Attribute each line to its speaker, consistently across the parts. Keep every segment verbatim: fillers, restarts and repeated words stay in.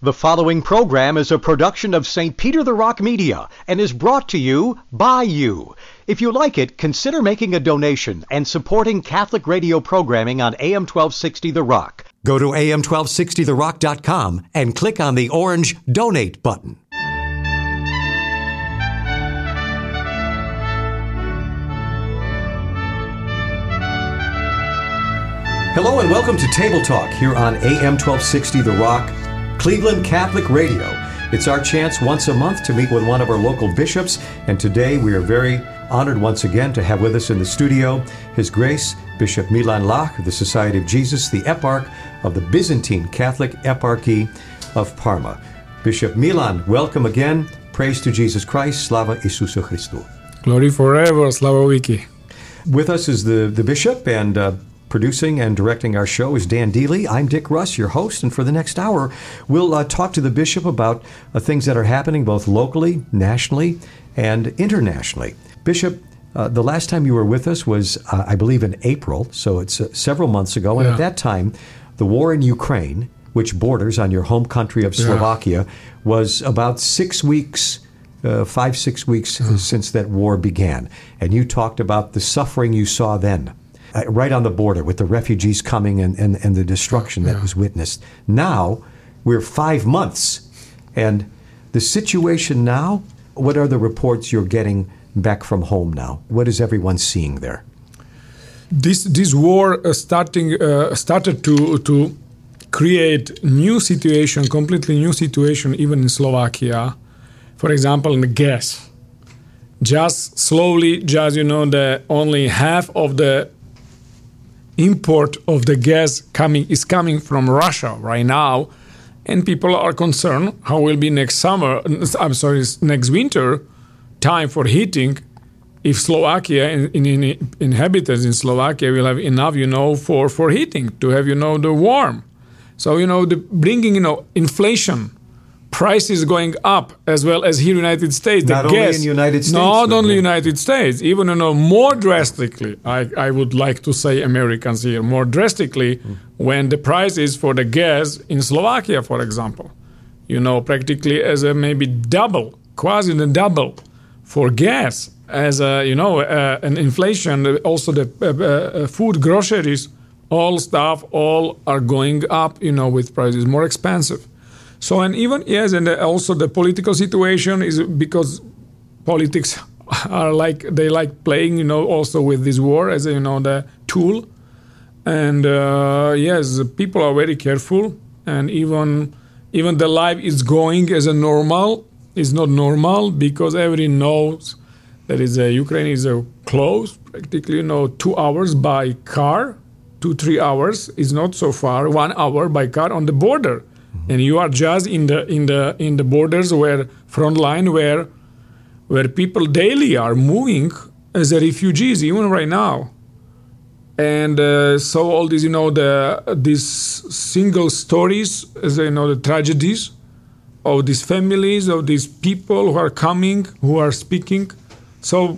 Speaker 1: The following program is a production of Saint Peter the Rock Media and is brought to you by you. If you like it, consider making a donation and supporting Catholic radio programming on A M twelve sixty The Rock. Go to A M twelve sixty the rock dot com and click on the orange Donate button. Hello and welcome to Table Talk here on A M twelve sixty The Rock, Cleveland Catholic Radio. It's our chance once a month to meet with one of our local bishops, and today we are very honored once again to have with us in the studio His Grace Bishop Milan Lach of the Society of Jesus, the Eparch of the Byzantine Catholic Eparchy of Parma. Bishop Milan, welcome again. Praise to Jesus Christ. Slava Isusu Christu.
Speaker 2: Glory forever. Slava Wiki.
Speaker 1: With us is the, the bishop, and uh, producing and directing our show is Dan Deely. I'm Dick Russ, your host, and for the next hour, we'll uh, talk to the bishop about uh, things that are happening both locally, nationally, and internationally. Bishop, uh, the last time you were with us was, uh, I believe, in April, so it's uh, several months ago, and yeah. At that time, the war in Ukraine, which borders on your home country of Slovakia, yeah. was about six weeks, uh, five, six weeks mm. since that war began. And you talked about the suffering you saw then. Uh, right on the border with the refugees coming and, and, and the destruction that yeah. was witnessed. Now, we're five months. And the situation now, what are the reports you're getting back from home now? What is everyone seeing there?
Speaker 2: This this war uh, starting uh, started to to create new situation, completely new situation, even in Slovakia. For example, in the gas. Just slowly, just, you know, the only half of the import of the gas coming is coming from Russia right now, and people are concerned how will be next summer. I'm sorry, next winter time for heating. If Slovakia in, in, in inhabitants in Slovakia will have enough, you know, for, for heating to have, you know, the warm. So, you know, the bringing, you know, inflation, prices going up, as well as here in the United States.
Speaker 1: Not
Speaker 2: the
Speaker 1: only
Speaker 2: gas,
Speaker 1: in the United States.
Speaker 2: Not only United States, even, you know, more drastically, I, I would like to say Americans here, more drastically mm. when the prices for the gas in Slovakia, for example, you know, practically as a maybe double, quasi the double for gas, as a, you know, uh, an inflation, also the uh, uh, food, groceries, all stuff, all are going up, you know, with prices more expensive. So, and even, yes, and also the political situation is because politics are like, they like playing, you know, also with this war as, you know, the tool. And, uh, yes, people are very careful. And even even the life is going as a normal, is not normal because everybody knows that is a, Ukraine is a close, practically, you know, two hours by car, two, three hours is not so far, one hour by car on the border. And you are just in the in the in the borders where front line where where people daily are moving as a refugees even right now, and uh, so all these you know the these single stories, as you know, the tragedies of these families, of these people who are coming, who are speaking. So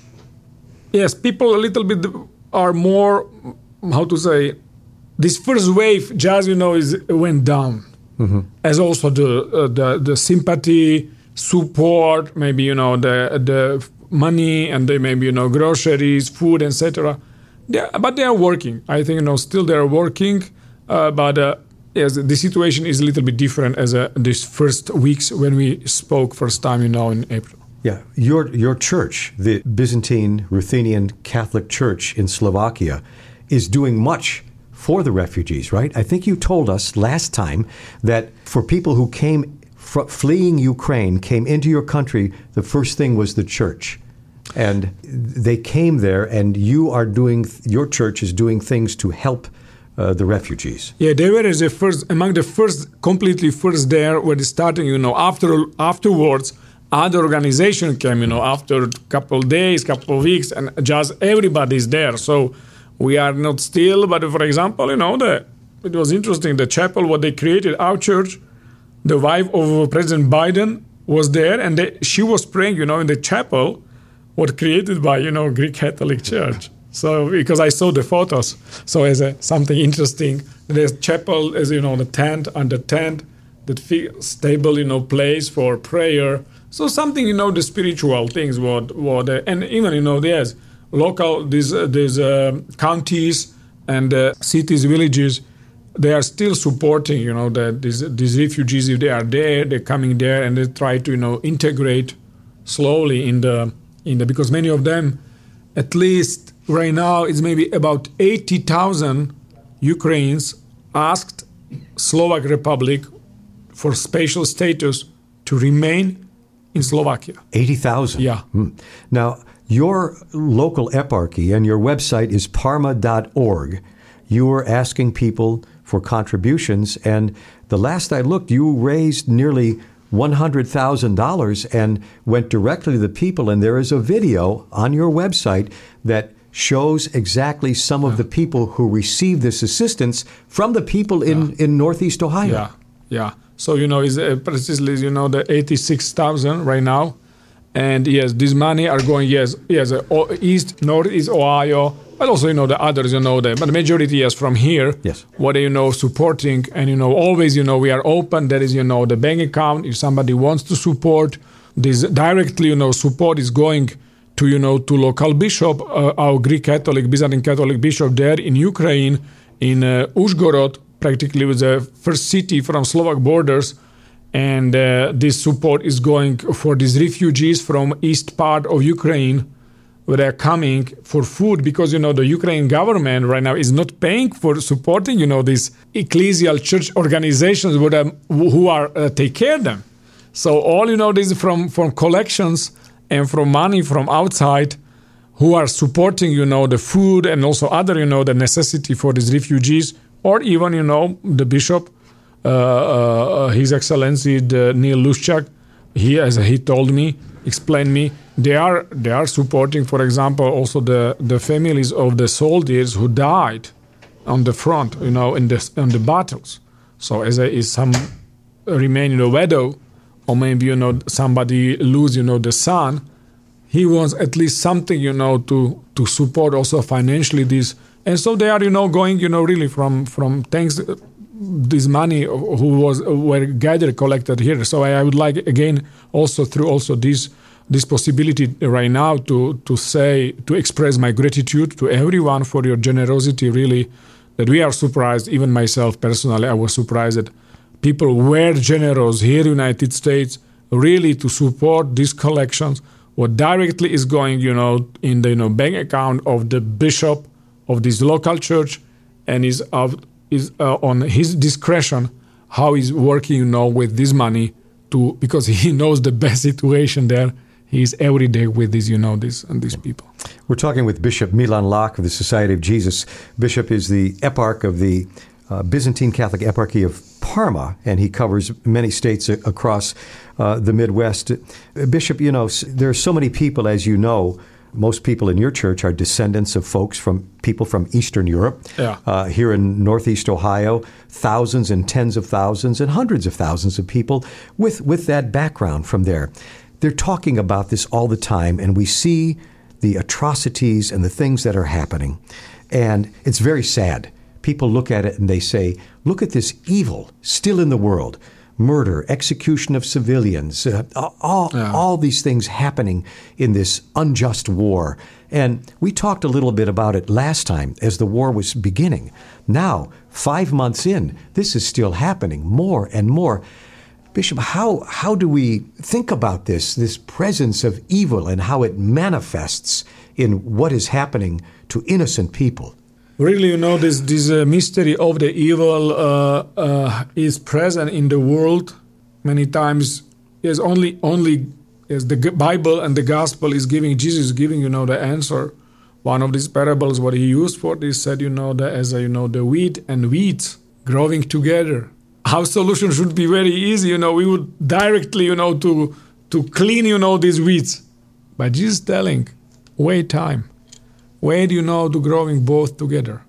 Speaker 2: yes, people a little bit are more, how to say, this first wave just you know is went down. Mm-hmm. As also the, uh, the the sympathy, support, maybe you know the the money, and they maybe you know groceries, food, et cetera. But they are working. I think you know still they are working. Uh, but uh, yes, the situation is a little bit different as uh, these first weeks when we spoke first time, you know, in April.
Speaker 1: Yeah, your your church, the Byzantine Ruthenian Catholic Church in Slovakia, is doing much for the refugees, right? I think you told us last time that for people who came fr- fleeing Ukraine, came into your country, the first thing was the church. And they came there, and you are doing, your church is doing things to help uh, the refugees.
Speaker 2: Yeah, they were as the first, among the first, completely first there, where they starting, you know, after afterwards, other organization came, you know, after a couple of days, couple of weeks, and just everybody's there. So we are not still, but for example, you know, the, it was interesting, the chapel, what they created, our church, the wife of President Biden was there, and they, she was praying, you know, in the chapel, what created by, you know, Greek Catholic Church. So, because I saw the photos, so as a, something interesting, there's chapel, as you know, the tent, under tent, that feel stable, you know, place for prayer. So something, you know, the spiritual things, what, what, uh, and even, you know, there's local, these, uh, these uh, counties and uh, cities, villages, they are still supporting, you know, the, these, these refugees. If they are there, they're coming there and they try to, you know, integrate slowly in the, in the, because many of them, at least right now, it's maybe about eighty thousand Ukrainians asked Slovak Republic for special status to remain in Slovakia.
Speaker 1: eighty thousand?
Speaker 2: Yeah.
Speaker 1: Hmm. Now, your local eparchy and your website is parma dot org. You were asking people for contributions, and the last I looked, you raised nearly one hundred thousand dollars and went directly to the people, and there is a video on your website that shows exactly some of
Speaker 2: yeah.
Speaker 1: the people who received this assistance from the people in, yeah. in Northeast Ohio.
Speaker 2: Yeah, yeah. So, you know, it's uh, precisely, you know, the eighty-six thousand right now. And yes, this money are going, yes, yes, uh, East, Northeast Ohio, but also, you know, the others, you know, the, but the majority, yes, from here.
Speaker 1: Yes.
Speaker 2: What are, you know, supporting. And, you know, always, you know, we are open. There is, you know, the bank account. If somebody wants to support, this directly, you know, support is going to, you know, to local bishop, uh, our Greek Catholic, Byzantine Catholic bishop there in Ukraine, in uh, Uzhgorod, practically was the first city from Slovak borders. And uh, this support is going for these refugees from east part of Ukraine, where they're coming for food, because, you know, the Ukrainian government right now is not paying for supporting, you know, these ecclesial church organizations with, um, who are uh, take care of them. So all, you know, this from, from collections and from money from outside who are supporting, you know, the food and also other, you know, the necessity for these refugees, or even, you know, the bishop, Uh, uh, His Excellency the Neil Luschak, he, as he told me, explained me, they are they are supporting, for example, also the, the families of the soldiers who died on the front, you know, in the in the battles. So as a, is some remain, you know, widow, or maybe, you know, somebody lose, you know, the son, he wants at least something, you know, to to support also financially this, and so they are, you know, going, you know, really from from thanks. This money who was were gathered, collected here. So I, I would like again also through also this this possibility right now to to say to express my gratitude to everyone for your generosity. Really, that we are surprised. Even myself personally, I was surprised that people were generous here in the United States really to support these collections. What directly is going, you know, in the you know bank account of the bishop of this local church, and is of is uh, on his discretion how he's working, you know, with this money to, because he knows the best situation there. He's every day with these, you know, this and these people.
Speaker 1: We're talking with Bishop Milan Lach of the Society of Jesus. Bishop is the eparch of the uh, Byzantine Catholic Eparchy of Parma, and he covers many states a- across uh, the Midwest. Uh, Bishop, you know, there are so many people, as you know. Most people in your church are descendants of folks from people from Eastern Europe.
Speaker 2: Yeah.
Speaker 1: Uh, here in Northeast Ohio, thousands and tens of thousands and hundreds of thousands of people with, with that background from there. They're talking about this all the time, and we see the atrocities and the things that are happening. And it's very sad. People look at it and they say, look at this evil still in the world. Murder, execution of civilians, uh, all, yeah. all these things happening in this unjust war. And we talked a little bit about it last time as the war was beginning. Now, five months in, this is still happening more and more. Bishop, how, how do we think about this, this presence of evil and how it manifests in what is happening to innocent people?
Speaker 2: Really, you know, this this uh, mystery of the evil uh, uh, is present in the world many times. Yes, only only yes, the Bible and the Gospel is giving, Jesus is giving, you know, the answer. One of these parables, what he used for this, said, you know, that as a, you know, the wheat and weeds growing together. Our solution should be very easy, you know. We would directly, you know, to to clean, you know, these weeds. But Jesus telling, wait time. Wait, you know, to growing both together.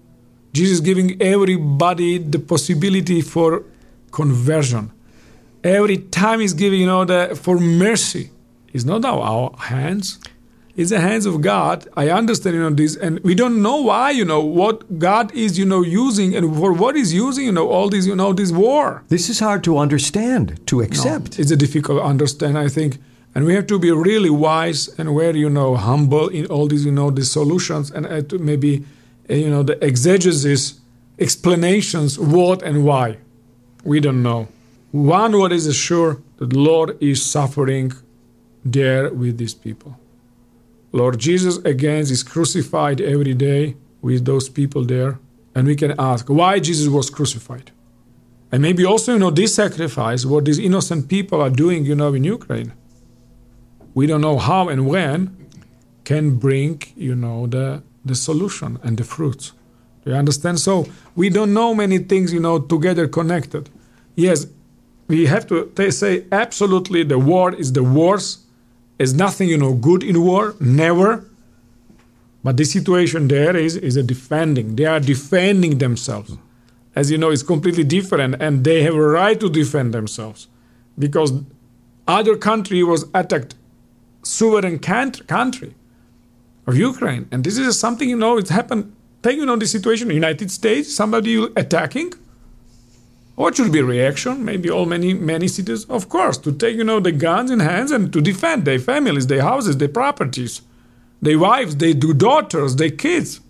Speaker 2: Jesus giving everybody the possibility for conversion. Every time he's giving, you know, the for mercy. It's not our hands. It's the hands of God. I understand, you know, this, and we don't know why, you know, what God is, you know, using and for what He's using, you know, all this, you know, this war.
Speaker 1: This is hard to understand, to accept.
Speaker 2: No, it's a difficult to understand, I think. And we have to be really wise and very, you know, humble in all these, you know, these solutions and uh, to maybe, uh, you know, the exegesis, explanations, what and why. We don't know. One word is sure, that the Lord is suffering there with these people. Lord Jesus, again, is crucified every day with those people there. And we can ask why Jesus was crucified. And maybe also, you know, this sacrifice, what these innocent people are doing, you know, in Ukraine. We don't know how and when can bring, you know, the, the solution and the fruits. Do you understand? So we don't know many things, you know, together connected. Yes, we have to say absolutely the war is the worst. There's nothing, you know, good in war, never. But the situation there is, is a defending. They are defending themselves. As you know, it's completely different, and they have a right to defend themselves. Because other country was attacked, sovereign country of Ukraine. And this is something, you know, it's happened. Take, you know, the situation in the United States, somebody attacking. What should be reaction? Maybe all many, many cities, of course, to take, you know, the guns in hands and to defend their families, their houses, their properties, their wives, their daughters, their kids.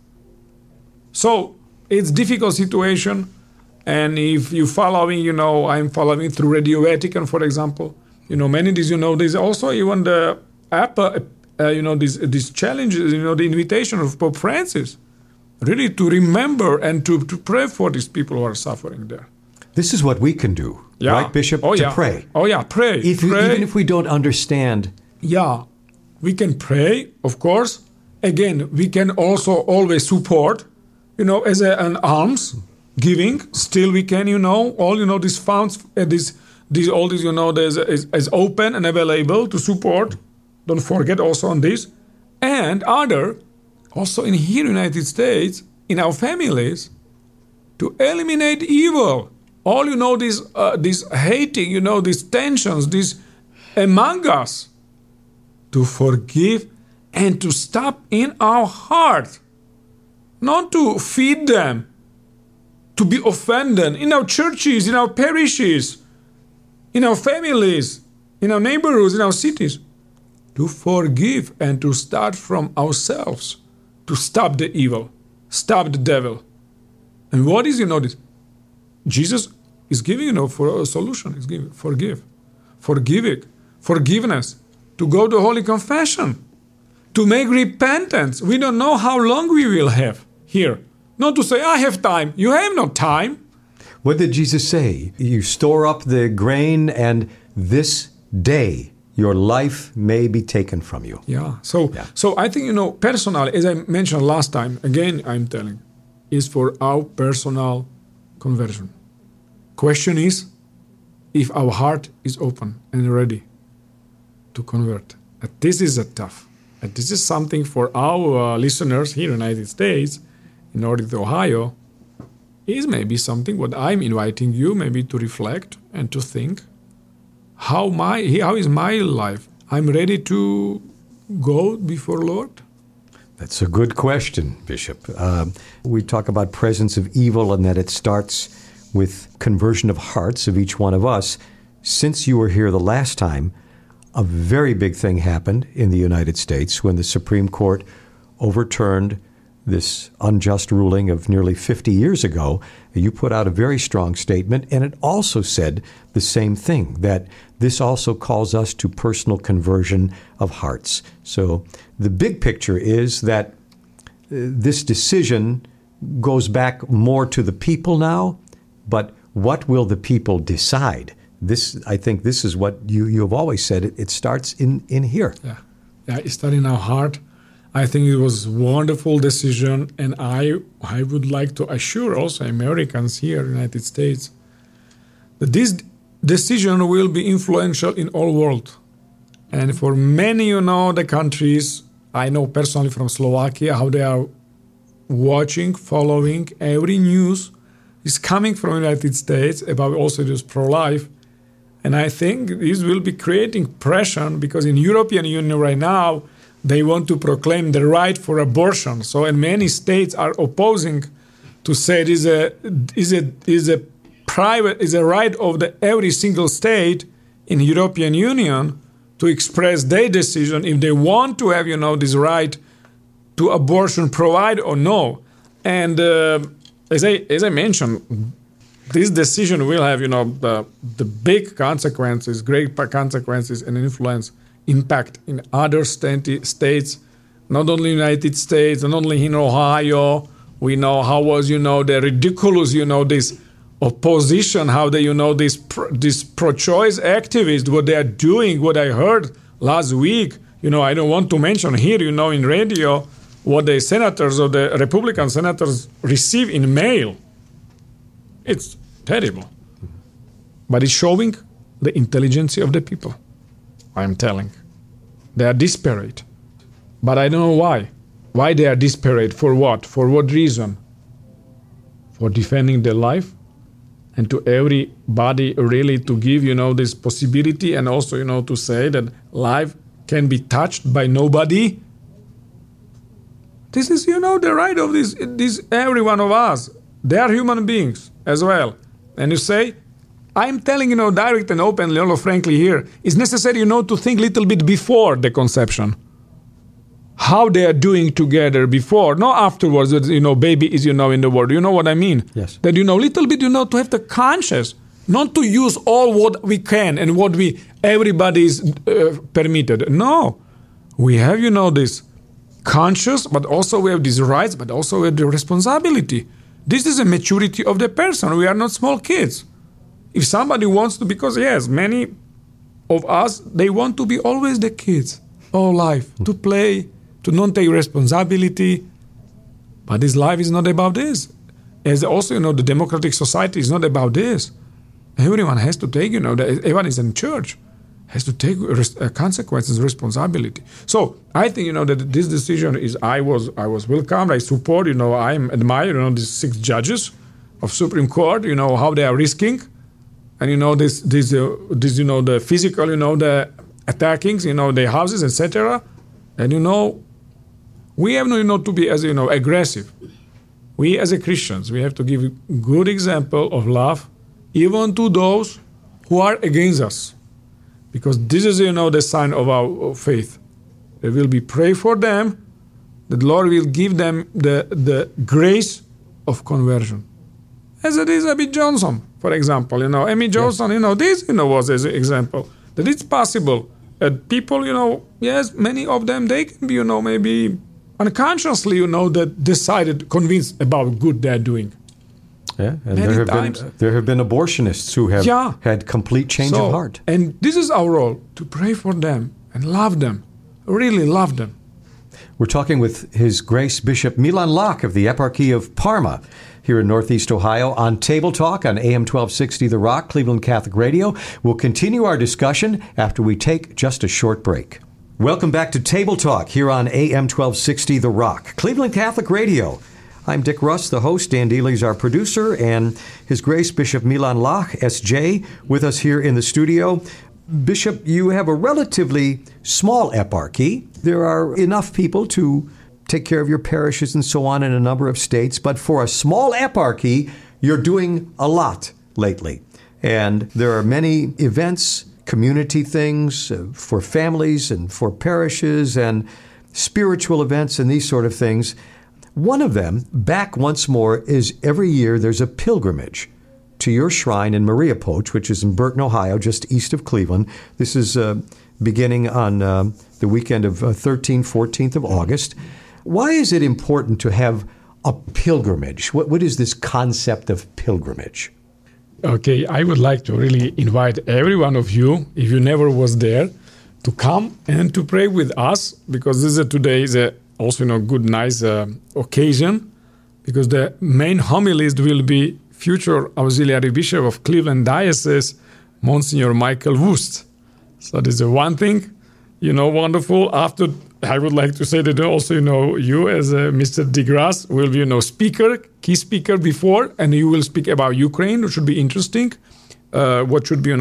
Speaker 2: So it's difficult situation. And if you're following, you know, I'm following through Radio Vatican, for example, you know, many of these, you know, there's also even the app, uh, you know, these, these challenges, you know, the invitation of Pope Francis, really to remember and to, to pray for these people who are suffering there.
Speaker 1: This is what we can do,
Speaker 2: yeah.
Speaker 1: right, Bishop?
Speaker 2: Oh,
Speaker 1: to
Speaker 2: yeah.
Speaker 1: pray.
Speaker 2: Oh, yeah, pray.
Speaker 1: If
Speaker 2: pray.
Speaker 1: We, even if we don't understand.
Speaker 2: Yeah, we can pray, of course. Again, we can also always support, you know, as a, an alms giving. Still, we can, you know, all, you know, these funds, uh, this, these, all these, you know, there's is, is open and available to support. Don't forget also on this. And other, also in here in the United States, in our families, to eliminate evil. All, you know, this, uh, this hating, you know, these tensions, this among us, to forgive and to stop in our heart, not to feed them, to be offended in our churches, in our parishes, in our families, in our neighborhoods, in our cities, to forgive and to start from ourselves, to stop the evil, stop the devil. And what is, you know, this? Jesus is giving, you know, for a solution. He's giving forgive, forgiving, forgiveness, to go to Holy Confession, to make repentance. We don't know how long we will have here. Not to say, I have time. You have no time.
Speaker 1: What did Jesus say? You store up the grain, and this day your life may be taken from you.
Speaker 2: Yeah. So,
Speaker 1: yeah.
Speaker 2: so I think, you know, personally, as I mentioned last time, again, I'm telling, is for our personal conversion. Question is, if our heart is open and ready to convert. And this is a tough. And this is something for our uh, listeners here in the United States, in Northeast Ohio, is maybe something what I'm inviting you maybe to reflect and to think, how my how is my life? I'm ready to go before Lord?
Speaker 1: That's a good question, Bishop. Uh, we talk about presence of evil and that it starts with conversion of hearts of each one of us. Since you were here the last time, a very big thing happened in the United States when the Supreme Court overturned this unjust ruling of nearly fifty years ago. You put out a very strong statement, and it also said the same thing, that this also calls us to personal conversion of hearts. So the big picture is that uh, this decision goes back more to the people now, but what will the people decide? This, I think this is what you, you have always said, it, it starts in, in here.
Speaker 2: Yeah, yeah, it starts in our heart. I think it was a wonderful decision, and I I would like to assure also Americans here in the United States that this decision will be influential in all world. And for many, you know, the countries, I know personally from Slovakia, how they are watching, following every news is coming from the United States about also this pro-life. And I think this will be creating pressure because in European Union right now, they want to proclaim the right for abortion. So, and many states are opposing to say it is a is a is a private is a right of the every single state in European Union to express their decision if they want to have, you know, this right to abortion provided or no. And uh, as I as I mentioned, this decision will have, you know, the the big consequences, great consequences, and influence, impact in other state, states, not only United States, not only in Ohio. We know how was, you know, the ridiculous, you know, this opposition, how they, you know, this pro, this pro-choice activists, what they are doing, what I heard last week. You know, I don't want to mention here, you know, in radio, what the senators or the Republican senators receive in mail. It's terrible. But it's showing the intelligence of the people, I'm telling. They are desperate. But I don't know why. Why they are desperate? For what? For what reason? For defending their life? And to everybody really to give, you know, this possibility, and also, you know, to say that life can be touched by nobody. This is, you know, the right of this, this every one of us. They are human beings as well. And you say, I'm telling, you know, direct and openly, all frankly here, it's necessary, you know, to think a little bit before the conception. How they are doing together before, not afterwards, that, you know, baby is, you know, in the world. You know what I mean?
Speaker 1: Yes.
Speaker 2: That, you know, little bit, you know, to have the conscience, not to use all what we can and what we, everybody is uh, permitted. No. We have, you know, this conscious, but also we have these rights, but also we have the responsibility. This is a maturity of the person. We are not small kids. If somebody wants to, because yes, many of us, they want to be always the kids all life, to play, to not take responsibility. But this life is not about this. As also, you know, the democratic society is not about this. Everyone has to take, you know, the, everyone is in church, has to take res- uh, consequences, responsibility. So I think, you know, that this decision is, I was I was welcomed, I support, you know, I admire, you know, these six judges of Supreme Court, you know, how they are risking. And, you know, this, this, uh, this you know, the physical, you know, the attackings, you know, the houses, et cetera. And, you know, we have, you know, to be, as you know, aggressive. We as a Christians, we have to give a good example of love, even to those who are against us. Because this is, you know, the sign of our faith. There will be pray for them. The Lord will give them the, the grace of conversion. As it is Amy Johnson, for example, you know, Amy Johnson, yes. you know, this, you know, was an example. That it's possible that people, you know, yes, many of them, they can be, you know, maybe unconsciously, you know, that decided, convinced about good they're doing.
Speaker 1: Yeah, and
Speaker 2: many
Speaker 1: there have
Speaker 2: times.
Speaker 1: been there have been abortionists who have
Speaker 2: yeah.
Speaker 1: had complete change
Speaker 2: so,
Speaker 1: of heart.
Speaker 2: And this is our role, to pray for them and love them, really love them.
Speaker 1: We're talking with His Grace Bishop Milan Lach of the Eparchy of Parma here in Northeast Ohio on Table Talk on A M twelve sixty The Rock, Cleveland Catholic Radio. We'll continue our discussion after we take just a short break. Welcome back to Table Talk here on A M twelve sixty The Rock, Cleveland Catholic Radio. I'm Dick Russ, the host. Dan Dealey's our producer, and His Grace Bishop Milan Lach, S J, with us here in the studio. Bishop, you have a relatively small eparchy. There are enough people to take care of your parishes and so on in a number of states, but for a small eparchy, you're doing a lot lately. And there are many events, community things uh, for families and for parishes and spiritual events and these sort of things. One of them, back once more, is every year there's a pilgrimage to your shrine in Maria Poach, which is in Burton, Ohio, just east of Cleveland. This is uh, beginning on uh, the weekend of uh, thirteenth, fourteenth of August. Why is it important to have a pilgrimage? What, what is this concept of pilgrimage?
Speaker 2: Okay, I would like to really invite every one of you, if you never was there, to come and to pray with us, because this is a, today is a also, you know, good, nice uh, occasion, because the main homilist will be future Auxiliary Bishop of Cleveland Diocese, Monsignor Michael Wust. So this is one thing, you know, wonderful. After, I would like to say that also, you know, you as uh, Mister DeGrasse will be, you know, speaker, key speaker before, and you will speak about Ukraine, which should be interesting. Uh, what should be, you know,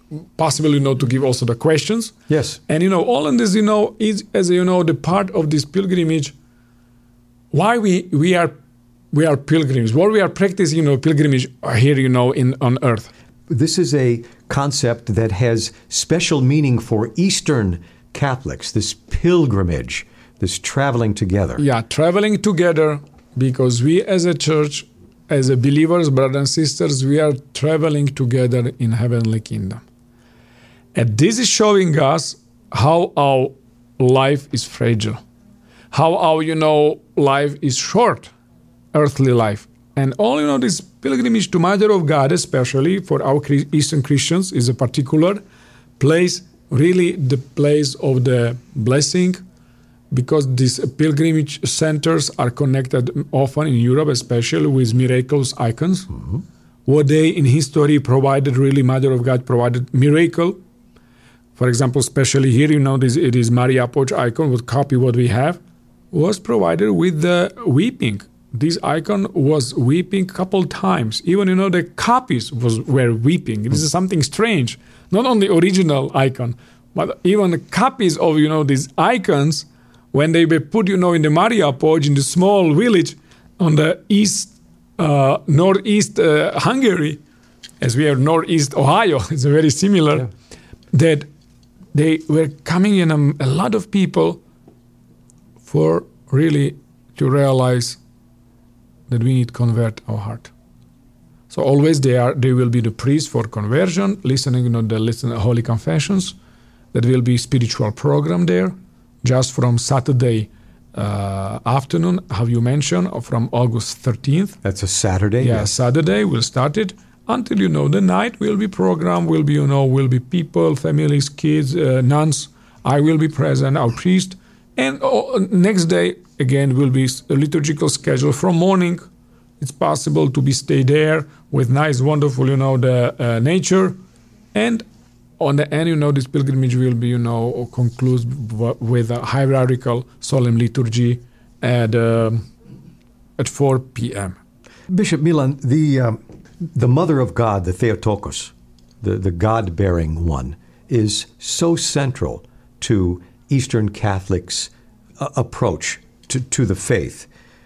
Speaker 2: possible, you know, to give also the questions.
Speaker 1: Yes.
Speaker 2: And, you know, all in this, you know, is, as you know, the part of this pilgrimage, why we, we are we are pilgrims, what we are practicing, you know, pilgrimage here, you know, in on earth.
Speaker 1: This is a concept that has special meaning for Eastern Catholics, this pilgrimage, this traveling together.
Speaker 2: Yeah, traveling together, because we as a church, as a believers, brothers and sisters, we are traveling together in heavenly kingdom. And this is showing us how our life is fragile, how our, you know, life is short, earthly life. And all, you know, this pilgrimage to Mother of God, especially for our Eastern Christians, is a particular place, really the place of the blessing, because these pilgrimage centers are connected often in Europe, especially with miraculous icons. Mm-hmm. What they in history provided, really, Mother of God provided miracle. For example, especially here, you know, this, it is Maria Poch icon, would copy what we have, was provided with the weeping. This icon was weeping a couple times. Even, you know, the copies was were weeping. This is something strange. Not only original icon, but even the copies of, you know, these icons, when they were put, you know, in the Maria Poch, in the small village on the east, uh, northeast uh, Hungary, as we are northeast Ohio, it's very similar, yeah. that they were coming in a, a lot of people for really to realize that we need to convert our heart. So always they are, they will be the priest for conversion, listening, you know, the listen holy confessions. That will be spiritual program there, just from Saturday uh, afternoon, how you mentioned, from August thirteenth.
Speaker 1: That's a Saturday.
Speaker 2: Yeah,
Speaker 1: yes.
Speaker 2: Saturday we'll start it until, you know, the night will be program, will be, you know, will be people, families, kids, uh, nuns. I will be present, our priest. And uh, next day, again, will be a liturgical schedule from morning. It's possible to be stay there with nice, wonderful, you know, the uh, nature. And on the end, you know, this pilgrimage will be, you know, conclude with a hierarchical solemn liturgy at uh, at four p.m.
Speaker 1: Bishop Milan, the uh, the Mother of God, the Theotokos, the, the God-bearing one, is so central to Eastern Catholics' uh, approach to, to the faith.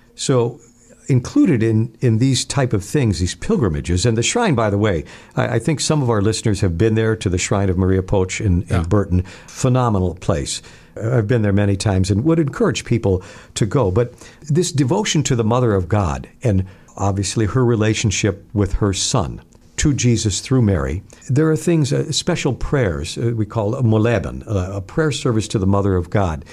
Speaker 1: So included in, in these type of things, these pilgrimages, and the shrine, by the way, I, I think some of our listeners have been there to the Shrine of Maria Poch in, yeah. in Burton. Phenomenal place. I've been there many times and would encourage people to go. But this devotion to the Mother of God and obviously her relationship with her son, to Jesus through Mary, there are things, uh, special prayers, uh, we call a moleben, uh, a prayer service to the Mother of God.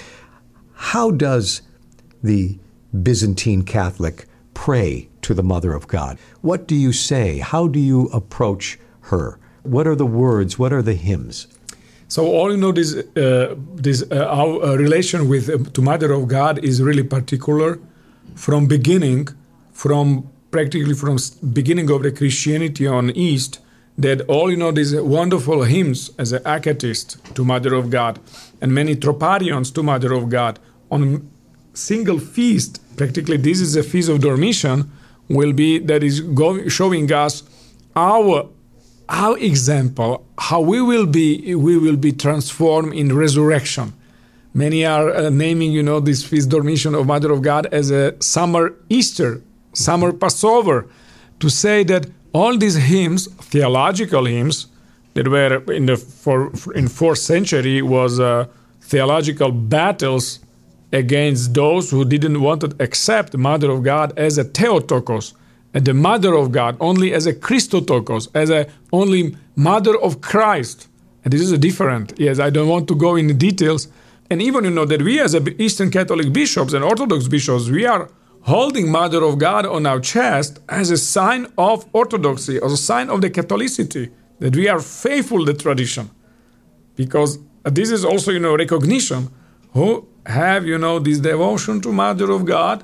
Speaker 1: How does the Byzantine Catholic pray to the Mother of God? What do you say? How do you approach her? What are the words? What are the hymns?
Speaker 2: So all you know, this uh, this uh, our uh, relation with uh, to Mother of God is really particular from beginning, from practically from beginning of the Christianity on East. That all you know these wonderful hymns as an acatist to Mother of God, and many troparions to Mother of God on single feast. Practically, this is a feast of Dormition. Will be that is going, showing us our. Our example, how we will be, we will be transformed in resurrection. Many are uh, naming, you know, this feast Dormition of Mother of God as a summer Easter, summer Passover, to say that all these hymns, theological hymns, that were in the for, in fourth century was uh, theological battles against those who didn't want to accept Mother of God as a Theotokos, and the Mother of God only as a Christotokos, as a only Mother of Christ. And this is a different. Yes, I don't want to go into details. And even, you know, that we as a Eastern Catholic bishops and Orthodox bishops, we are holding Mother of God on our chest as a sign of orthodoxy, as a sign of the Catholicity, that we are faithful to the tradition. Because this is also, you know, recognition who have, you know, this devotion to Mother of God.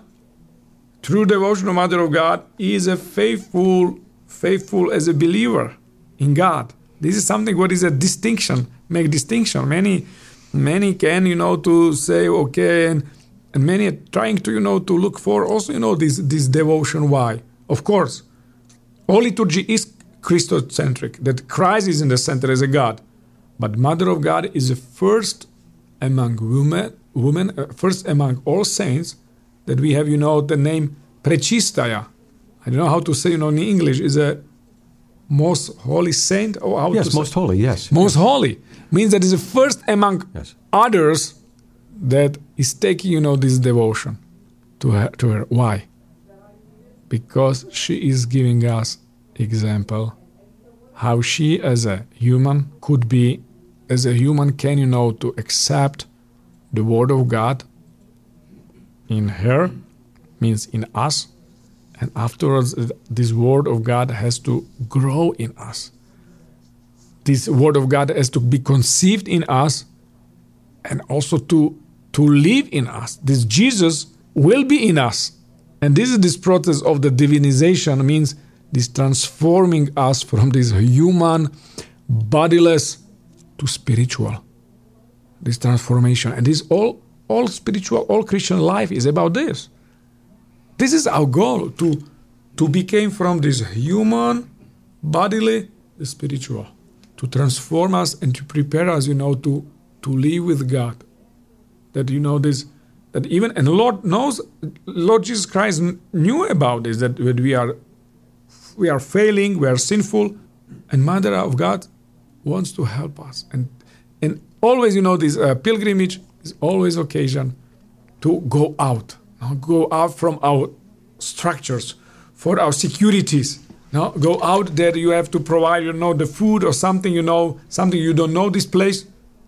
Speaker 2: True devotion to Mother of God is a faithful, faithful as a believer in God. This is something what is a distinction, make distinction. Many, many can, you know, to say, okay, and, and many are trying to, you know, to look for also, you know, this, this devotion. Why? Of course, all liturgy is Christocentric, that Christ is in the center as a God. But Mother of God is the first among women, women uh, first among all saints that we have, you know, the name Prechistaya. I don't know how to say, you know, in English, is a most holy saint, or how
Speaker 1: yes,
Speaker 2: to
Speaker 1: most
Speaker 2: say?
Speaker 1: holy, yes.
Speaker 2: Most holy means that is the first among
Speaker 1: Yes.
Speaker 2: others that is taking, you know, this devotion to her. To her. Why? Because she is giving us example how she, as a human, could be, as a human, can, you know, to accept the word of God in her, means in us, and afterwards this word of God has to grow in us. This word of God has to be conceived in us and also to, to live in us. This Jesus will be in us. And this is this process of the divinization, means this transforming us from this human, bodiless to spiritual. This transformation. And this all, all spiritual, all Christian life is about this. This is our goal, to, to become from this human, bodily, the spiritual. To transform us and to prepare us, you know, to, to live with God. That, you know, this, that even, and Lord knows, Lord Jesus Christ knew about this, that we are, we are failing, we are sinful, and Mother of God wants to help us. And, and always, you know, this uh, pilgrimage is always occasion to go out. Now go out from our structures, for our securities. Now go out there, you have to provide, you know, the food or something, you know, something you don't know this place.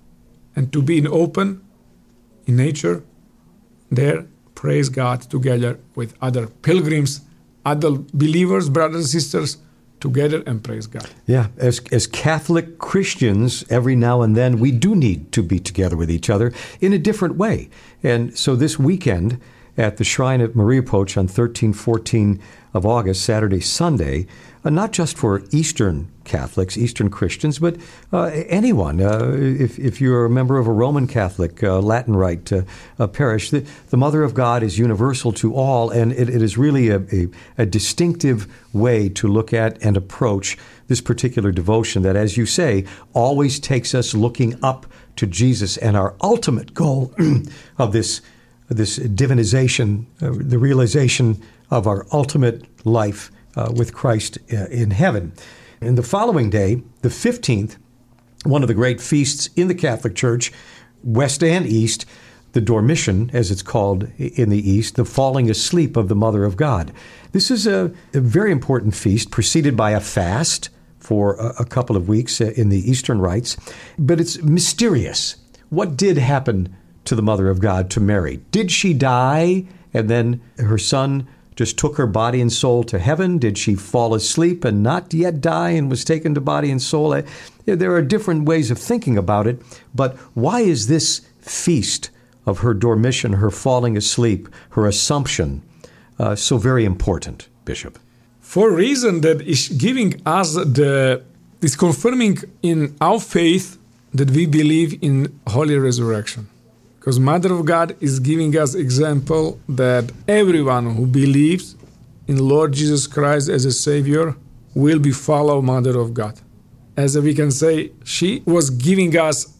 Speaker 2: And to be in open, in nature, there, praise God together with other pilgrims, other believers, brothers and sisters, together and praise God.
Speaker 1: Yeah, as as Catholic Christians, every now and then we do need to be together with each other in a different way. And so this weekend, at the Shrine at Mariapoch on thirteen, fourteen of August, Saturday, Sunday, uh, not just for Eastern Catholics, Eastern Christians, but uh, anyone. Uh, if, if you're a member of a Roman Catholic, uh, Latin Rite uh, uh, parish, the, the Mother of God is universal to all, and it, it is really a, a, a distinctive way to look at and approach this particular devotion that, as you say, always takes us looking up to Jesus and our ultimate goal of this this divinization, uh, the realization of our ultimate life uh, with Christ uh, in heaven. And the following day, the fifteenth, one of the great feasts in the Catholic Church, West and East, the Dormition, as it's called in the East, the falling asleep of the Mother of God. This is a, a very important feast, preceded by a fast for a, a couple of weeks uh, in the Eastern rites, but it's mysterious. What did happen to the Mother of God, to Mary? Did she die and then her son just took her body and soul to heaven? Did she fall asleep and not yet die and was taken to body and soul? There are different ways of thinking about it, but why is this feast of her dormition, her falling asleep, her assumption, uh, so very important, Bishop?
Speaker 2: For a reason that is giving us the, is confirming in our faith that we believe in Holy Resurrection. Because Mother of God is giving us example that everyone who believes in Lord Jesus Christ as a Savior will be follow Mother of God. As we can say, she was giving us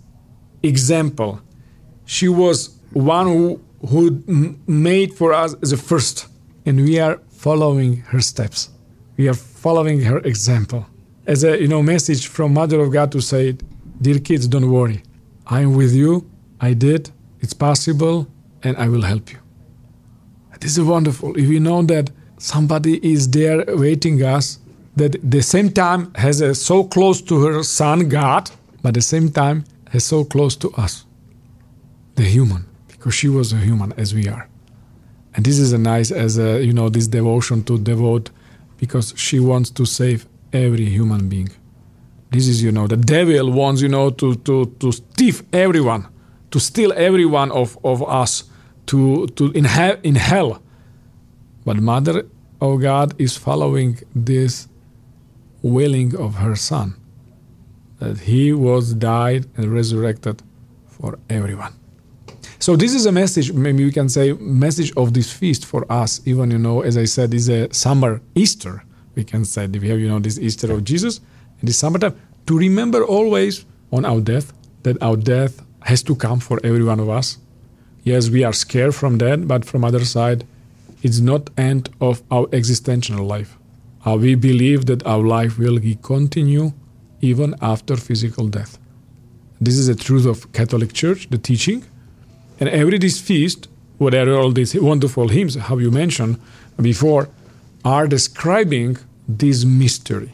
Speaker 2: example. She was one who, who made for us the first, and we are following her steps. We are following her example. As a you know message from Mother of God to say, dear kids, don't worry. I am with you. I did. It's possible, and I will help you. This is wonderful. If we know that somebody is there waiting us, that at the same time has a, so close to her son, God, but at the same time has so close to us, the human, because she was a human as we are. And this is a nice, as a, you know, this devotion to devote, because she wants to save every human being. This is, you know, the devil wants, you know, to, to, to thief everyone, to steal every one of, of us to, to in, he- in hell. But Mother of God is following this willing of her son, that he was died and resurrected for everyone. So this is a message, maybe we can say, message of this feast for us. Even, you know, as I said, is a summer Easter. we can say that we have, you know, this Easter of Jesus and this summertime, to remember always on our death, that our death has to come for every one of us. Yes, we are scared from that, but from other side, it's not end of our existential life. Uh, we believe that our life will continue even after physical death. This is the truth of Catholic Church, the teaching. And every this feast, whatever all these wonderful hymns, how you mentioned before, are describing this mystery.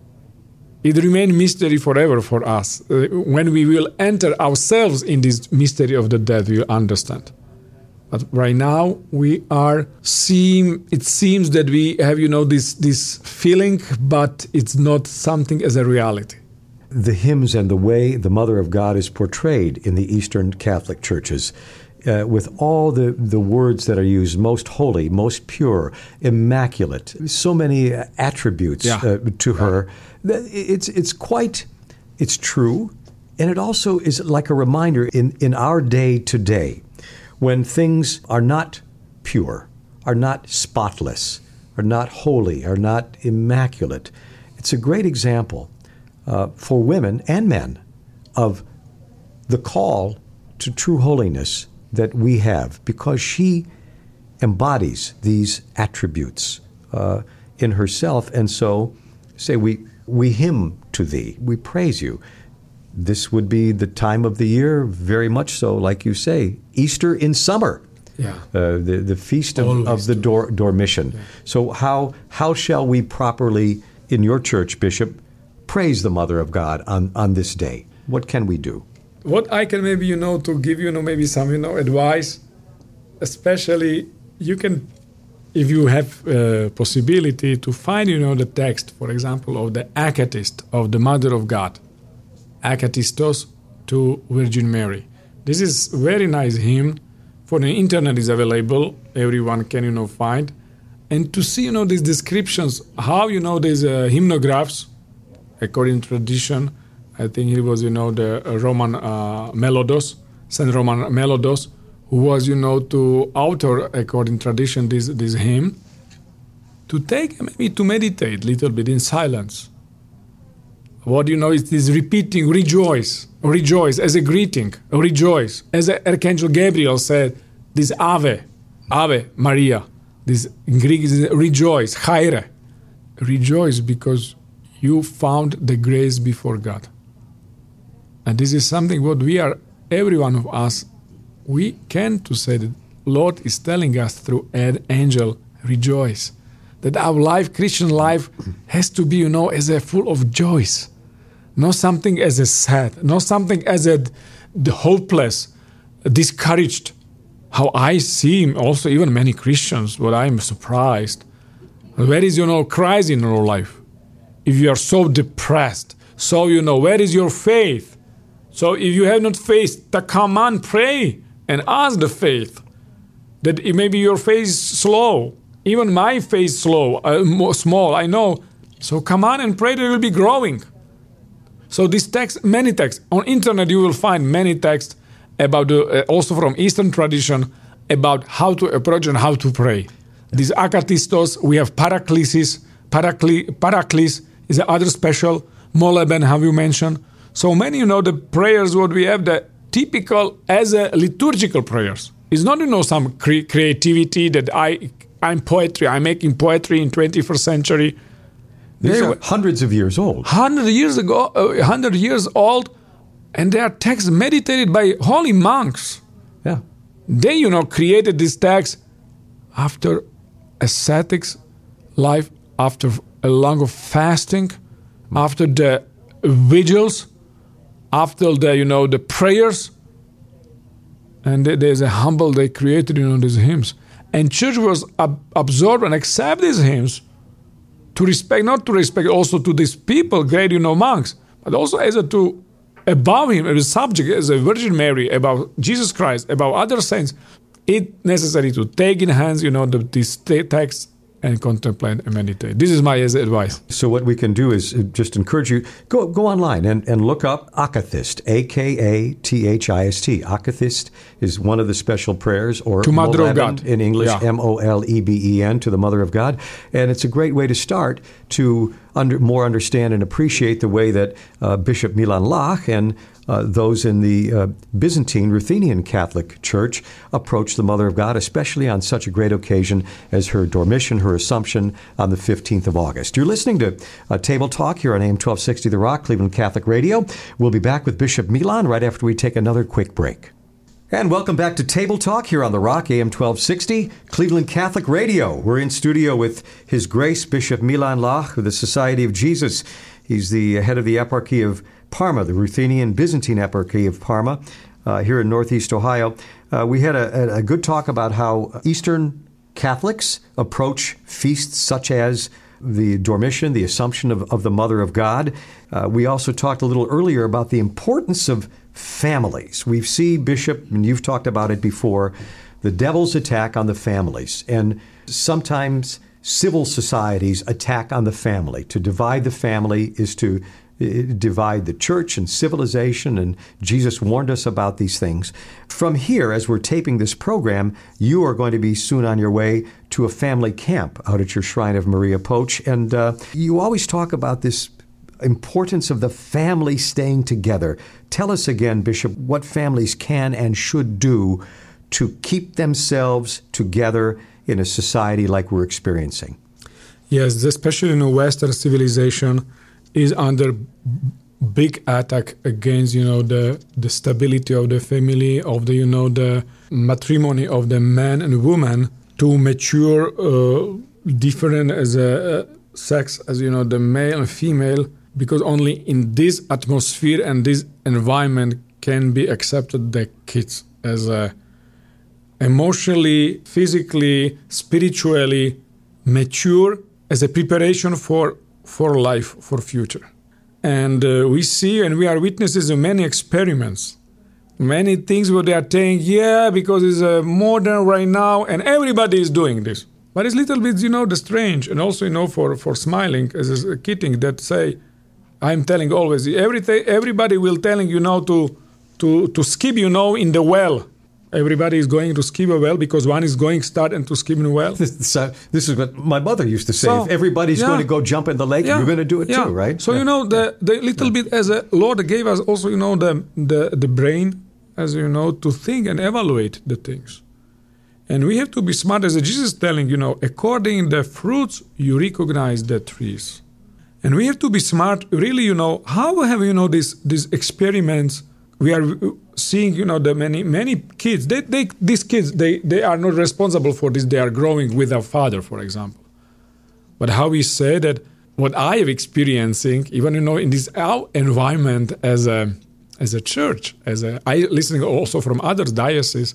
Speaker 2: It remains mystery forever for us. Uh, when we will enter ourselves in this mystery of the death, we will understand. But right now, we are seeing, it seems that we have, you know, this, this feeling, but it's not something as a reality.
Speaker 1: The hymns and the way the Mother of God is portrayed in the Eastern Catholic churches, uh, with all the, the words that are used, most holy, most pure, immaculate, so many attributes
Speaker 2: yeah.
Speaker 1: uh, to her. It's, it's quite, it's true, and it also is like a reminder in, in our day today, when things are not pure, are not spotless, are not holy, are not immaculate. It's a great example uh, for women and men of the call to true holiness that we have, because she embodies these attributes uh, in herself. And so, say, we, we hymn to thee, we praise you. This would be the time of the year, very much so, like you say, Easter in summer,
Speaker 2: yeah,
Speaker 1: uh, the the feast of, of the Dor- Dormition. Yeah. So how how shall we properly, in your church, Bishop, praise the Mother of God on, on this day? What can we do?
Speaker 2: What I can maybe, you know, to give you, you know, maybe some, you know, advice, especially you can, if you have uh, possibility to find, you know, the text, for example, of the Acatist of the Mother of God. Akatistos to Virgin Mary. This is very nice hymn. For the internet is available. Everyone can, you know, find. And to see, you know, these descriptions, how, you know, these uh, hymnographs, according to tradition, I think it was, you know, the uh, Roman uh, Melodos, Saint Roman Melodos, who was, you know, to author, according to tradition, this, this hymn, to take, maybe to meditate a little bit in silence. What you know is this repeating, rejoice, rejoice, as a greeting, rejoice. As Archangel Gabriel said, this Ave, Ave Maria, this in Greek is rejoice, chaire. Rejoice because you found the grace before God. And this is something what we are, every one of us, we can to say that Lord is telling us through an angel, rejoice. That our life, Christian life, has to be, you know, as a full of joys. Not something as a sad, not something as a the hopeless, discouraged. How I see also even many Christians, what I'm surprised. Where is, you know, Christ in your life? If you are so depressed, so, you know, where is your faith? So if you have not faith, to come on, pray and ask the faith. That it maybe your faith is slow. Even my faith is slow, uh, small, I know. So come on and pray that it will be growing. So this text, many texts, on internet you will find many texts about the, uh, also from Eastern tradition, about how to approach and how to pray. These Akatistos, we have Paraklesis, Parakle, Paraklis is the other special, Moleben, have you mentioned. So many, you know, the prayers what we have, the typical as a liturgical prayers. It's not, you know, some cre- creativity that I, I'm poetry, I'm making poetry in twenty-first century.
Speaker 1: These are hundreds of years old.
Speaker 2: Hundred years ago, uh, hundred years old, and they are texts meditated by holy monks.
Speaker 1: Yeah,
Speaker 2: they, you know, created this text after ascetics life, after a long of fasting, after the vigils, after the, you know, the prayers, and there's a humble. They created, you know, these hymns, and church was ab- absorbed and accept these hymns. To respect, not to respect also to these people, great, you know, monks, but also as a to above him, as a subject, as a Virgin Mary, about Jesus Christ, about other saints. It's necessary to take in hands, you know, the, this text and contemplate and meditate. This is my advice.
Speaker 1: So what we can do is just encourage you, go go online and, and look up Akathist, A K A T H I S T. Akathist is one of the special prayers, or
Speaker 2: to Mother of God
Speaker 1: in English,
Speaker 2: yeah.
Speaker 1: M O L E B E N, to the Mother of God. And it's a great way to start to under, more understand and appreciate the way that uh, Bishop Milan Lach and Uh, those in the uh, Byzantine Ruthenian Catholic Church approach the Mother of God, especially on such a great occasion as her Dormition, her Assumption on the fifteenth of August. You're listening to uh, Table Talk here on A M twelve sixty The Rock, Cleveland Catholic Radio. We'll be back with Bishop Milan right after we take another quick break. And welcome back to Table Talk here on The Rock, A M twelve sixty, Cleveland Catholic Radio. We're in studio with His Grace Bishop Milan Lach of the Society of Jesus. He's the head of the Eparchy of Parma, the Ruthenian Byzantine Eparchy of Parma, uh, here in Northeast Ohio. Uh, we had a, a good talk about how Eastern Catholics approach feasts such as the Dormition, the Assumption of, of the Mother of God. Uh, we also talked a little earlier about the importance of families. We see, Bishop, and you've talked about it before, the devil's attack on the families. And sometimes civil societies attack on the family. To divide the family is to divide the church and civilization, and Jesus warned us about these things. From here, as we're taping this program, you are going to be soon on your way to a family camp out at your Shrine of Maria Poach, and uh, you always talk about this importance of the family staying together. Tell us again, Bishop, what families can and should do to keep themselves together in a society like we're experiencing.
Speaker 2: Yes, especially in a Western civilization, is under big attack against, you know, the, the stability of the family, of the, you know, the matrimony of the man and woman to mature uh, different as a uh, sex, as, you know, the male and female, because only in this atmosphere and this environment can be accepted the kids as a emotionally, physically, spiritually mature as a preparation for for life, for future. And uh, we see and we are witnesses of many experiments, many things where they are saying, yeah, because it's uh, modern right now and everybody is doing this. But it's a little bit, you know, the strange, and also, you know, for, for smiling, as a kidding, that say, I'm telling always, everything, everybody will telling, you know, to, to, to skip, you know, in the well. Everybody is going to skip a well because one is going start and to skip in a well.
Speaker 1: This, uh, this is what my mother used to say.
Speaker 2: So,
Speaker 1: if everybody's
Speaker 2: yeah.
Speaker 1: going to go jump in the lake,
Speaker 2: yeah.
Speaker 1: you're going to do it
Speaker 2: yeah.
Speaker 1: too, right?
Speaker 2: So,
Speaker 1: yeah.
Speaker 2: you know, the, the little yeah. bit as a Lord gave us also, you know, the, the, the brain, as you know, to think and evaluate the things. And we have to be smart, as Jesus is telling, you know, according to the fruits, you recognize the trees. And we have to be smart, really, you know, how have, you know, these, these experiments. We are seeing, you know, the many many kids. They, they, these kids, they, they are not responsible for this. They are growing with their father, for example. But how we say that what I am experiencing, even, you know, in this our environment as a as a church, as a I listening also from other dioceses,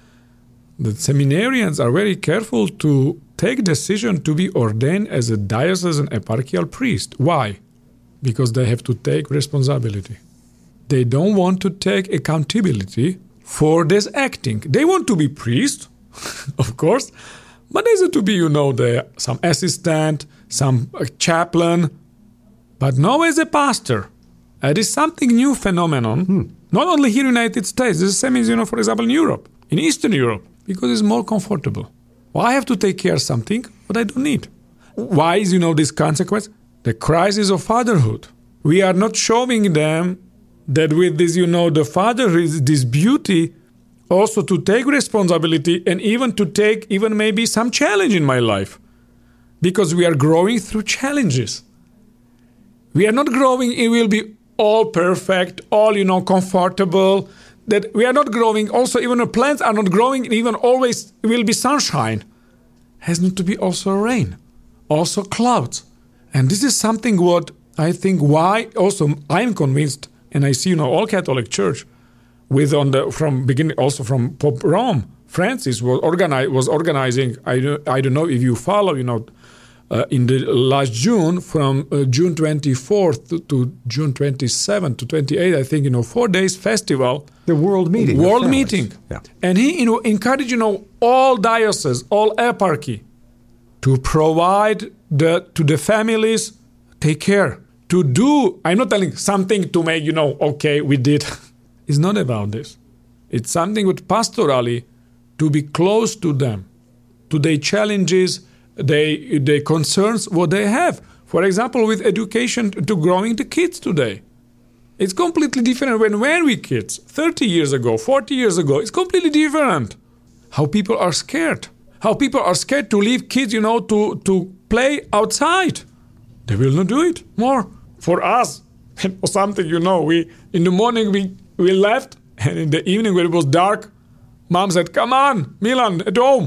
Speaker 2: that seminarians are very careful to take decision to be ordained as a diocesan eparchial priest. Why? Because they have to take responsibility. They don't want to take accountability for this acting. They want to be priest, of course, but there's to be, you know, the, some assistant, some uh, chaplain, but not as a pastor. It is something new phenomenon, hmm. not only here in the United States. This is the same as, you know, for example, in Europe, in Eastern Europe, because it's more comfortable. Well, I have to take care of something, but I don't need. Why is, you know, this consequence? The crisis of fatherhood. We are not showing them that with this, you know, the father is this beauty also to take responsibility and even to take even maybe some challenge in my life. Because we are growing through challenges. We are not growing, it will be all perfect, all, you know, comfortable. That we are not growing, also even the plants are not growing, even always it will be sunshine. Has not to be also rain, also clouds. And this is something what I think why also I'm convinced. And I see, you know, all Catholic Church, with on the from beginning also from Pope Rome, Francis was organize was organizing. I don't, I don't know if you follow, you know, uh, in the last June, from uh, June twenty-fourth to, to June twenty-seventh to twenty-eighth, I think, you know, four days festival.
Speaker 1: The World Meeting.
Speaker 2: World Meeting.
Speaker 1: Yeah.
Speaker 2: And he, you know, encouraged, you know, all dioceses, all eparchy, to provide the to the families, take care. To do, I'm not telling something to make, you know, okay, we did. It's not about this. It's something with pastorally to be close to them, to their challenges, their, their concerns, what they have. For example, with education to growing the kids today. It's completely different when we were kids, thirty years ago, forty years ago. It's completely different. How people are scared. How people are scared to leave kids, you know, to, to play outside. They will not do it more. For us, or something, you know, we in the morning we, we left, and in the evening when it was dark, mom said, come on, Milan, at home.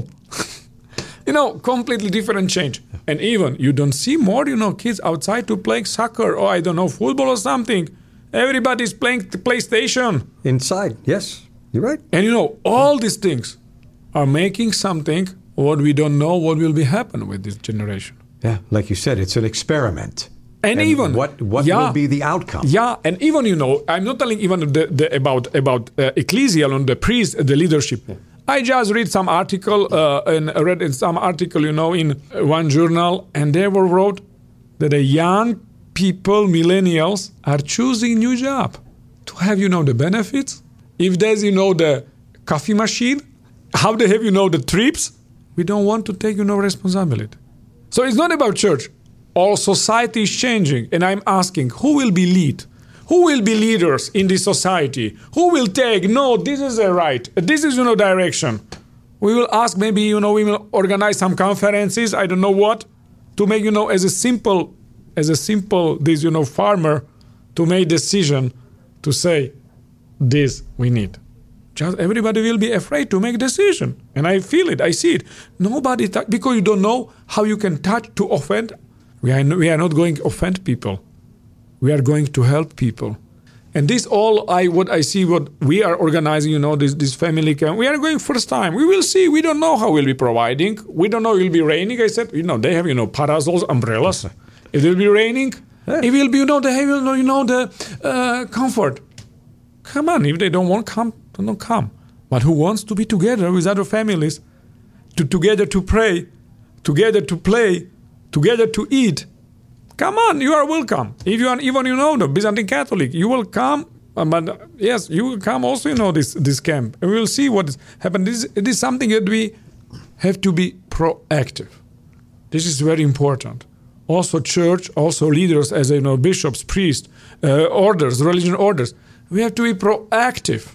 Speaker 2: You know, completely different change. And even you don't see more, you know, kids outside to play soccer or, I don't know, football or something. Everybody's playing the PlayStation.
Speaker 1: Inside, yes, you're right.
Speaker 2: And, you know, all these things are making something what we don't know what will be happen with this generation.
Speaker 1: Yeah, like you said, it's an experiment.
Speaker 2: And, and even
Speaker 1: what what
Speaker 2: yeah,
Speaker 1: will be the outcome?
Speaker 2: Yeah, and even, you know, I'm not telling even the, the, about about uh, ecclesial and the priest, the leadership. Yeah. I just read some article uh, and read in some article, you know, in one journal, and they were wrote that the young people, millennials, are choosing new job to have, you know, the benefits. If there's, you know, the coffee machine, how they have, you know, the trips, we don't want to take, you know, responsibility. So it's not about church. All society is changing, and I'm asking, who will be lead? Who will be leaders in this society? Who will take, no, this is the right, this is, you know, direction. We will ask, maybe, you know, we will organize some conferences, I don't know what, to make, you know, as a simple, as a simple, this, you know, farmer, to make decision to say, this we need. Just everybody will be afraid to make decision. And I feel it, I see it. Nobody, t- because you don't know how you can touch to offend. We are, we are not going to offend people. We are going to help people. And this all, I what I see, what we are organizing, you know, this, this family camp, we are going first time. We will see. We don't know how we'll be providing. We don't know it will be raining. I said, you know, they have, you know, parasols, umbrellas. It will be raining. Yeah. It will be, you know, they have, you know, the uh, comfort. Come on, if they don't want to come, don't come. But who wants to be together with other families, to together to pray, together to play, together to eat? Come on, you are welcome. If you are even, you know, the Byzantine Catholic, you will come. But uh, yes, you will come also, you know, this this camp. And we will see what is happening. This, it is something that we have to be proactive. This is very important. Also church, also leaders as, you know, bishops, priests, uh, orders, religion orders. We have to be proactive.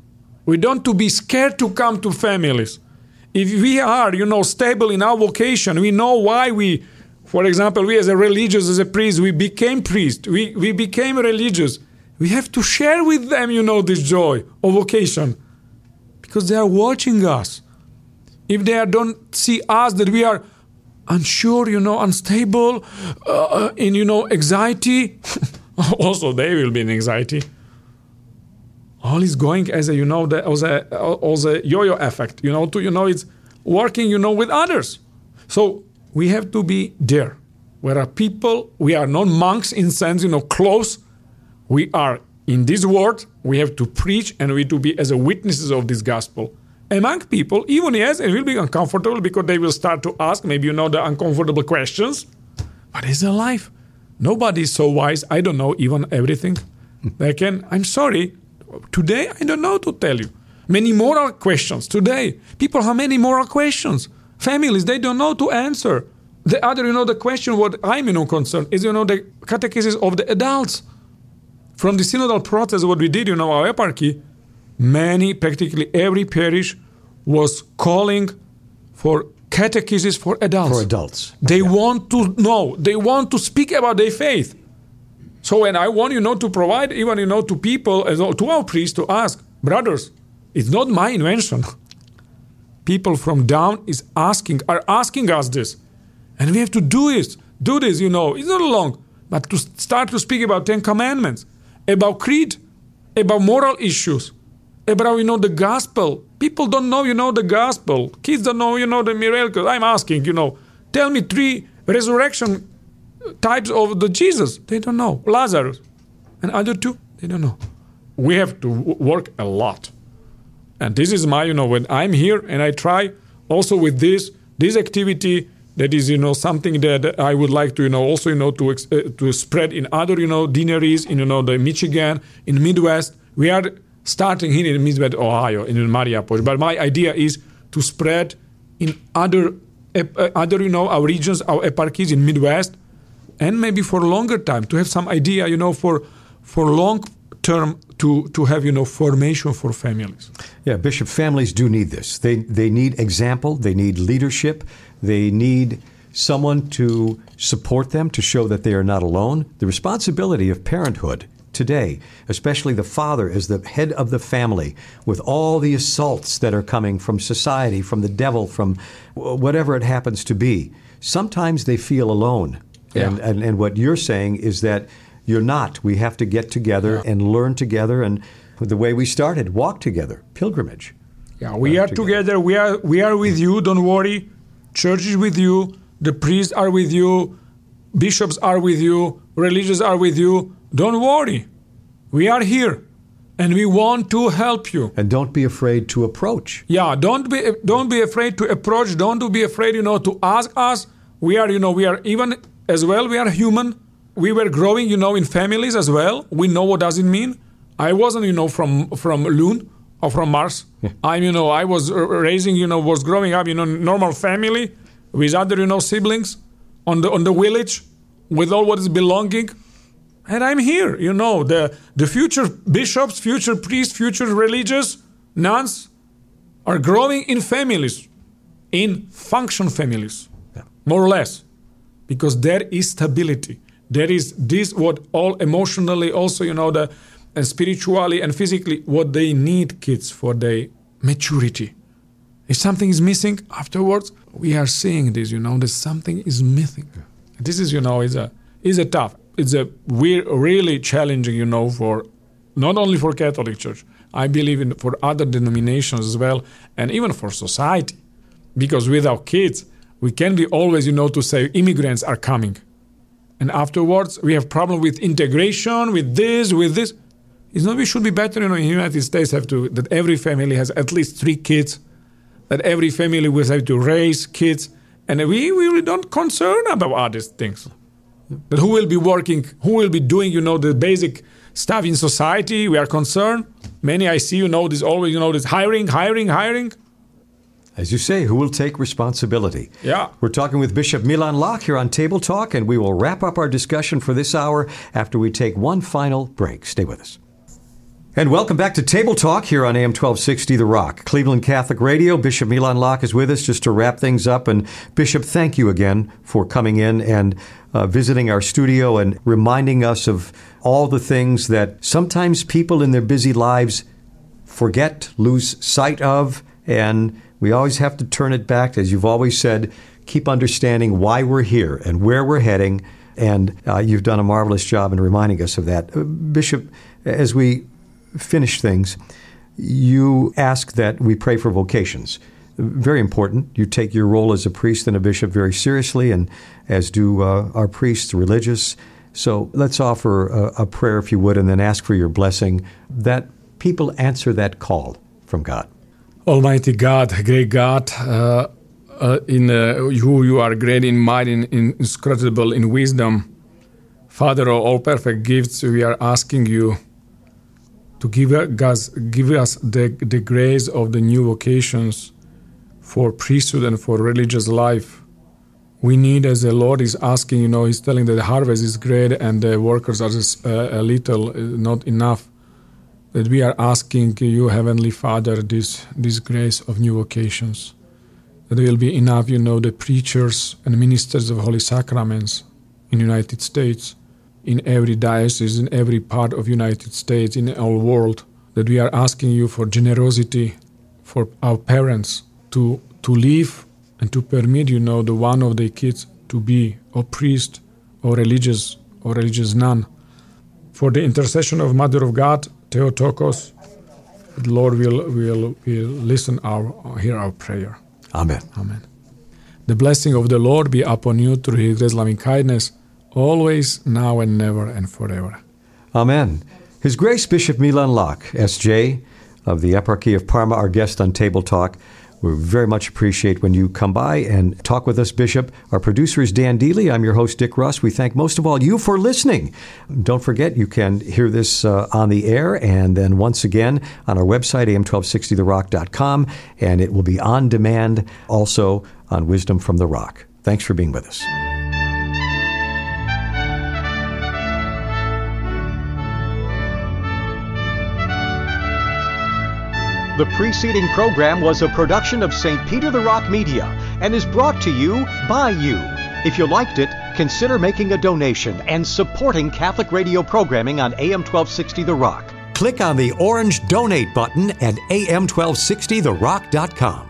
Speaker 2: We don't to be scared to come to families. If we are, you know, stable in our vocation, we know why we, for example, we as a religious, as a priest, we became priest, we, we became religious. We have to share with them, you know, this joy of vocation because they are watching us. If they don't see us, that we are unsure, you know, unstable, uh, in, you know, anxiety, also they will be in anxiety. All is going as a, you know, the, as a, as a yo-yo effect, you know, to, you know, it's working, you know, with others. So we have to be there. We are people, we are not monks in sense, you know, close. We are in this world, we have to preach and we have to be as a witnesses of this gospel. Among people, even yes, it will be uncomfortable because they will start to ask, maybe, you know, the uncomfortable questions. But it's a life. Nobody is so wise, I don't know even everything. They can, I'm sorry, today I don't know to tell you. Many moral questions today. People have many moral questions. Families, they don't know to answer. The other, you know, the question what I'm, you know, concerned is, you know, the catechesis of the adults. From the synodal process, what we did, you know, our eparchy, many, practically every parish was calling for catechesis for adults.
Speaker 1: For adults.
Speaker 2: They
Speaker 1: yeah.
Speaker 2: want to know. They want to speak about their faith. So when I want, you know, to provide even, you know, to people, to our priests, to ask, brothers, it's not my invention. People from down is asking, are asking us this. And we have to do it. Do this, you know. It's not long. But to start to speak about Ten Commandments, about creed, about moral issues, about, you know, the gospel. People don't know, you know, the gospel. Kids don't know, you know, the miracles. I'm asking, you know, tell me three resurrection types of the Jesus. They don't know. Lazarus. And other two, they don't know. We have to work a lot. And this is my, you know, when I'm here and I try also with this, this activity, That is, you know, something that I would like to, you know, also, you know, to ex- uh, to spread in other, you know, deaneries in, you know, the Michigan, in Midwest. We are starting here in Midwest, Ohio, in Mariupol. But my idea is to spread in other, uh, other, you know, our regions, our eparchies in Midwest, and maybe for a longer time to have some idea, you know, for for long term to to have, you know, formation for families.
Speaker 1: Yeah, Bishop, families do need this. They they need example. They need leadership. They need someone to support them, to show that they are not alone. The responsibility of parenthood today, especially the father as the head of the family, with all the assaults that are coming from society, from the devil, from whatever it happens to be, sometimes they feel alone.
Speaker 2: Yeah.
Speaker 1: And, and and what you're saying is that you're not. We have to get together yeah. and learn together, and the way we started, walk together, pilgrimage.
Speaker 2: Yeah, we are together. together. We are we are with you. Don't worry. Church is with you. The priests are with you. Bishops are with you. Religious are with you. Don't worry. We are here, and we want to help you.
Speaker 1: And don't be afraid to approach.
Speaker 2: Yeah, don't be don't be afraid to approach. Don't be afraid, you know, to ask us. We are, you know, we are even as well. We are human. We were growing, you know, in families as well. We know what does it mean. I wasn't, you know, from from Lune or from Mars. Yeah. I'm, you know, I was raising, you know, was growing up, you know, normal family with other, you know, siblings on the on the village with all what is belonging. And I'm here, you know, the the future bishops, future priests, future religious nuns are growing in families, in function families, yeah. more or less, because there is stability. There is this what all emotionally also, you know, the and spiritually and physically what they need kids for their maturity. If something is missing afterwards, we are seeing this, you know, that something is missing. Yeah. This is, you know, is a is a tough. It's a we're really challenging, you know, for not only for Catholic Church. I believe in for other denominations as well, and even for society, because without kids, we can be always, you know, to say immigrants are coming. And afterwards, we have problem with integration, with this, with this. It's not we should be better, you know, in the United States have to, that every family has at least three kids, that every family will have to raise kids. And we, we really don't concern about all these things. That who will be working, who will be doing, you know, the basic stuff in society. We are concerned. Many I see, you know, this always, you know, this hiring, hiring, hiring.
Speaker 1: As you say, who will take responsibility?
Speaker 2: Yeah.
Speaker 1: We're talking with Bishop Milan Lach here on Table Talk, and we will wrap up our discussion for this hour after we take one final break. Stay with us. And welcome back to Table Talk here on A M twelve sixty The Rock, Cleveland Catholic Radio. Bishop Milan Lach is with us just to wrap things up. And Bishop, thank you again for coming in and uh, visiting our studio and reminding us of all the things that sometimes people in their busy lives forget, lose sight of, and we always have to turn it back, as you've always said, keep understanding why we're here and where we're heading, and uh, you've done a marvelous job in reminding us of that. Uh, Bishop, as we finish things, you ask that we pray for vocations. Very important. You take your role as a priest and a bishop very seriously, and as do uh, our priests, religious. So let's offer a, a prayer, if you would, and then ask for your blessing that people answer that call from God.
Speaker 2: Almighty God, great God, uh, uh, in uh, who you are great in might, in, in inscrutable in wisdom, Father of all perfect gifts, we are asking you to give us, give us the, the grace of the new vocations for priesthood and for religious life. We need, as the Lord is asking, you know, He's telling that the harvest is great and the workers are just, uh, a little, not enough. That we are asking you, Heavenly Father, this this grace of new vocations. That there will be enough, you know, the preachers and ministers of Holy Sacraments in the United States, in every diocese, in every part of United States, in the whole world. That we are asking you for generosity for our parents to to live and to permit, you know, the one of their kids to be a priest or religious or religious nun. For the intercession of Mother of God, Theotokos, the Lord will, will, will listen our, hear our prayer.
Speaker 1: Amen.
Speaker 2: Amen. The blessing of the Lord be upon you through His grace, loving kindness, always, now and never and forever.
Speaker 1: Amen. His Grace Bishop Milan Lach, S J, of the Eparchy of Parma, our guest on Table Talk. We very much appreciate when you come by and talk with us, Bishop. Our producer is Dan Dealey. I'm your host, Dick Russ. We thank most of all you for listening. Don't forget, you can hear this uh, on the air and then once again on our website, A M twelve sixty the rock dot com, and it will be on demand also on Wisdom from the Rock. Thanks for being with us.
Speaker 3: The preceding program was a production of Saint Peter the Rock Media and is brought to you by you. If you liked it, consider making a donation and supporting Catholic radio programming on A M twelve sixty The Rock.
Speaker 1: Click on the orange donate button at A M twelve sixty the rock dot com.